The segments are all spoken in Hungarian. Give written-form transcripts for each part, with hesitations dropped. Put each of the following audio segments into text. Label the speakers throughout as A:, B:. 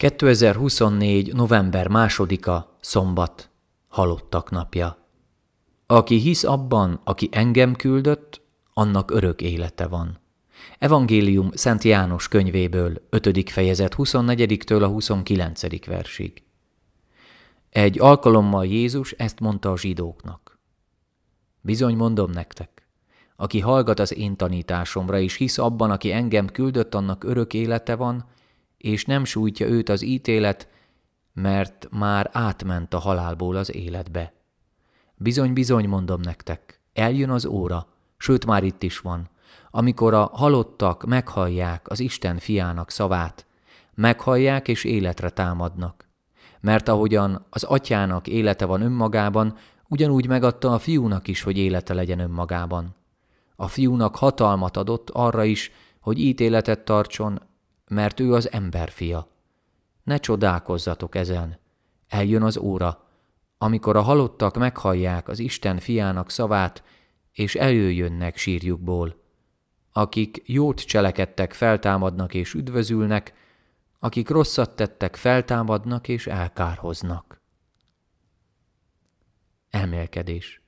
A: 2024. november 2-a, szombat, halottak napja. Aki hisz abban, aki engem küldött, annak örök élete van. Evangélium Szent János könyvéből, 5. fejezet 24-től a 29. versig. Egy alkalommal Jézus ezt mondta a zsidóknak. Bizony mondom nektek, aki hallgat az én tanításomra, és hisz abban, aki engem küldött, annak örök élete van, és nem sújtja őt az ítélet, mert már átment a halálból az életbe. Bizony mondom nektek, eljön az óra, sőt már itt is van, amikor a halottak meghallják az Isten fiának szavát, meghallják és életre támadnak. Mert ahogyan az atyának élete van önmagában, ugyanúgy megadta a fiúnak is, hogy élete legyen önmagában. A fiúnak hatalmat adott arra is, hogy ítéletet tartson, mert ő az emberfia. Ne csodálkozzatok ezen, eljön az óra, amikor a halottak meghallják az Isten fiának szavát, és előjönnek sírjukból. Akik jót cselekedtek, feltámadnak és üdvözülnek, akik rosszat tettek, feltámadnak és elkárhoznak. Elmélkedés.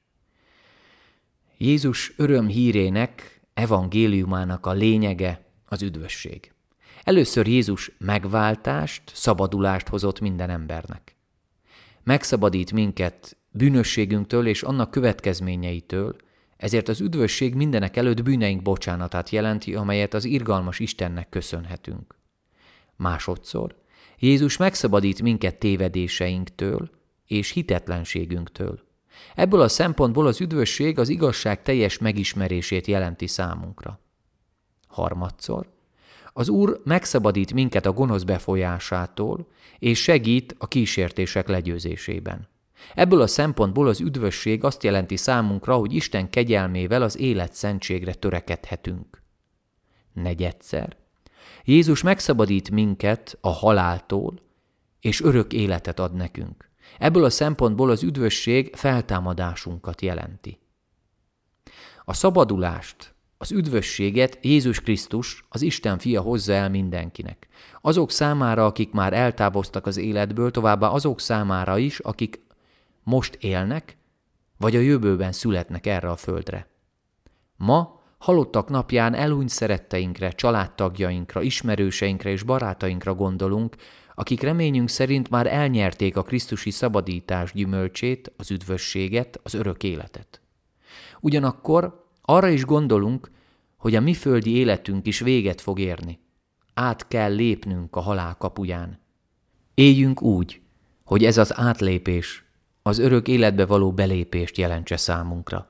A: Jézus örömhírének, evangéliumának a lényege az üdvösség. Először Jézus megváltást, szabadulást hozott minden embernek. Megszabadít minket bűnösségünktől és annak következményeitől, ezért az üdvösség mindenek előtt bűneink bocsánatát jelenti, amelyet az irgalmas Istennek köszönhetünk. Másodszor Jézus megszabadít minket tévedéseinktől és hitetlenségünktől. Ebből a szempontból az üdvösség az igazság teljes megismerését jelenti számunkra. Harmadszor az Úr megszabadít minket a gonosz befolyásától, és segít a kísértések legyőzésében. Ebből a szempontból az üdvösség azt jelenti számunkra, hogy Isten kegyelmével az élet szentségre törekedhetünk. Negyedszer Jézus megszabadít minket a haláltól, és örök életet ad nekünk. Ebből a szempontból az üdvösség feltámadásunkat jelenti. A szabadulást, az üdvösséget Jézus Krisztus, az Isten fia hozza el mindenkinek. Azok számára, akik már eltávoztak az életből, továbbá azok számára is, akik most élnek, vagy a jövőben születnek erre a földre. Ma, halottak napján elhunyt szeretteinkre, családtagjainkra, ismerőseinkre és barátainkra gondolunk, akik reményünk szerint már elnyerték a krisztusi szabadítás gyümölcsét, az üdvösséget, az örök életet. Ugyanakkor arra is gondolunk, hogy a mi földi életünk is véget fog érni. Át kell lépnünk a halál kapuján. Éljünk úgy, hogy ez az átlépés az örök életbe való belépést jelentse számunkra.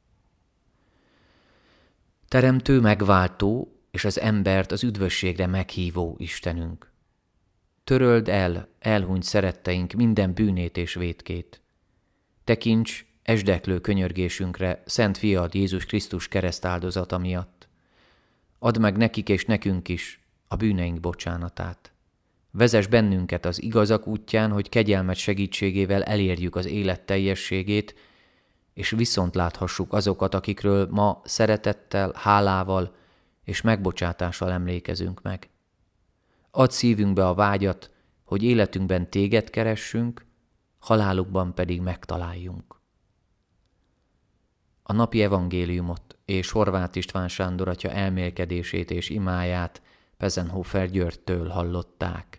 A: Teremtő, megváltó és az embert az üdvösségre meghívó Istenünk. Töröld el elhunyt szeretteink minden bűnét és vétkét. Tekints esdeklő könyörgésünkre Szent Fiad Jézus Krisztus keresztáldozata miatt. Add meg nekik és nekünk is a bűneink bocsánatát. Vezess bennünket az igazak útján, hogy kegyelmed segítségével elérjük az élet teljességét, és viszont láthassuk azokat, akikről ma szeretettel, hálával és megbocsátással emlékezünk meg. Add szívünkbe a vágyat, hogy életünkben téged keressünk, halálukban pedig megtaláljunk. A napi evangéliumot és Horváth István Sándor atya elmélkedését és imáját Pezenhofer Györgytől hallották.